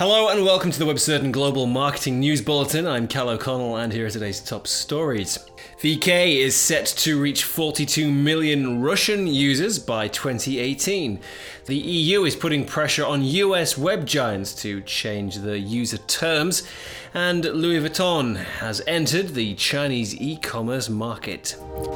Hello and welcome to the WebCertain Global Marketing News Bulletin. I'm Cal O'Connell and here are today's top stories. VK is set to reach 42 million Russian users by 2018. The EU is putting pressure on US web giants to change the user terms. And Louis Vuitton has entered the Chinese e-commerce market.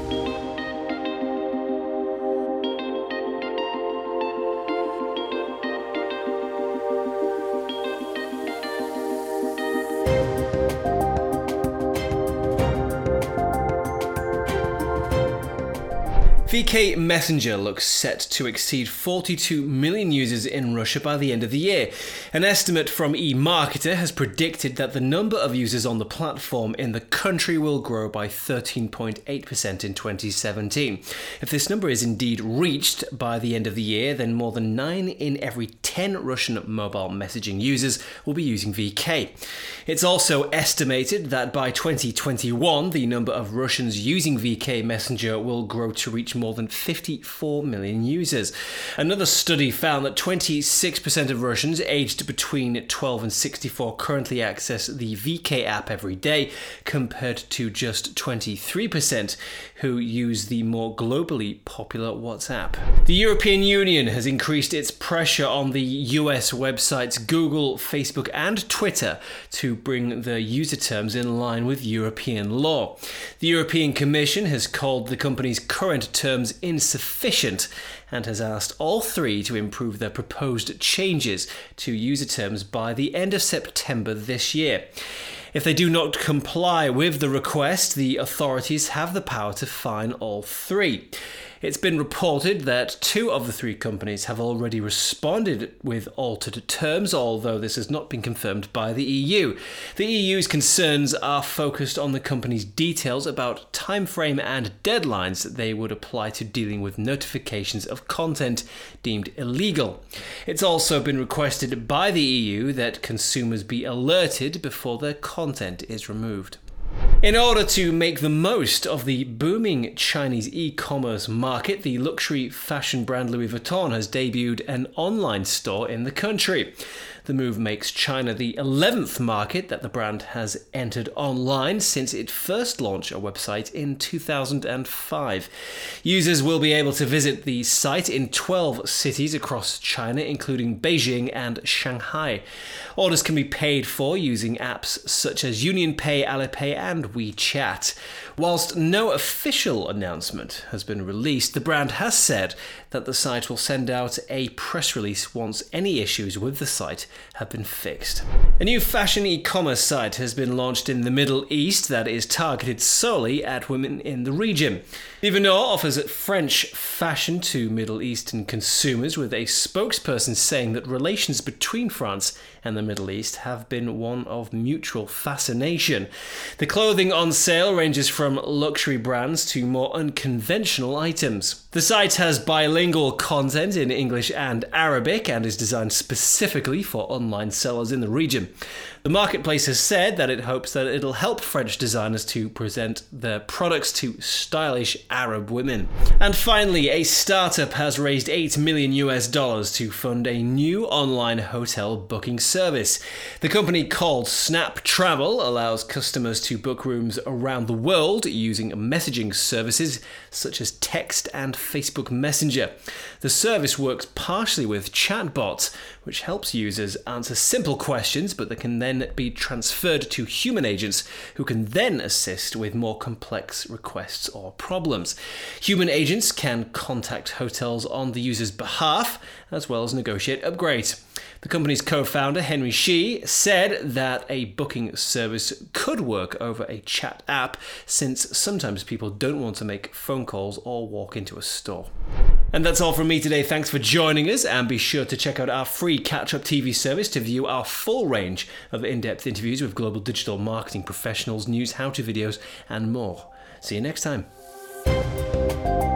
VK Messenger looks set to exceed 42 million users in Russia by the end of the year. An estimate from eMarketer has predicted that the number of users on the platform in the country will grow by 13.8% in 2017. If this number is indeed reached by the end of the year, then more than 9 in every 10 Russian mobile messaging users will be using VK. It's also estimated that by 2021, the number of Russians using VK Messenger will grow to reach more than 54 million users. Another study found that 26% of Russians aged between 12 and 64 currently access the VK app every day, compared to just 23% who use the more globally popular WhatsApp. The European Union has increased its pressure on the US websites Google, Facebook, and Twitter to bring the user terms in line with European law. The European Commission has called the company's current terms insufficient and has asked all three to improve their proposed changes to user terms by the end of September this year. If they do not comply with the request, the authorities have the power to fine all three. It's been reported that 2 of the 3 companies have already responded with altered terms, although this has not been confirmed by the EU. The EU's concerns are focused on the company's details about timeframe and deadlines that they would apply to dealing with notifications of content deemed illegal. It's also been requested by the EU that consumers be alerted before their content is removed. In order to make the most of the booming Chinese e-commerce market, the luxury fashion brand Louis Vuitton has debuted an online store in the country. The move makes China the 11th market that the brand has entered online since it first launched a website in 2005. Users will be able to visit the site in 12 cities across China, including Beijing and Shanghai. Orders can be paid for using apps such as UnionPay, Alipay, and WeChat. Whilst no official announcement has been released, the brand has said that the site will send out a press release once any issues with the site have been fixed. A new fashion e-commerce site has been launched in the Middle East that is targeted solely at women in the region. Vivenor offers French fashion to Middle Eastern consumers, with a spokesperson saying that relations between France and the Middle East have been one of mutual fascination. The clothing on sale ranges from luxury brands to more unconventional items. The site has bilingual content in English and Arabic and is designed specifically for online sellers in the region. The marketplace has said that it hopes that it'll help French designers to present their products to stylish Arab women. And finally, a startup has raised $8 million to fund a new online hotel booking service. The company, called Snap Travel, allows customers to book rooms around the world using messaging services such as text and Facebook Messenger. The service works partially with chatbots, which helps users answer simple questions, but that can then be transferred to human agents who can then assist with more complex requests or problems. Human agents can contact hotels on the user's behalf, as well as negotiate upgrades. The company's co-founder, Henry Shi, said that a booking service could work over a chat app, since sometimes people don't want to make phone calls or walk into a store. And that's all from me today. Thanks for joining us, and be sure to check out our free Catch-Up TV service to view our full range of in-depth interviews with global digital marketing professionals, news, how-to videos, and more. See you next time.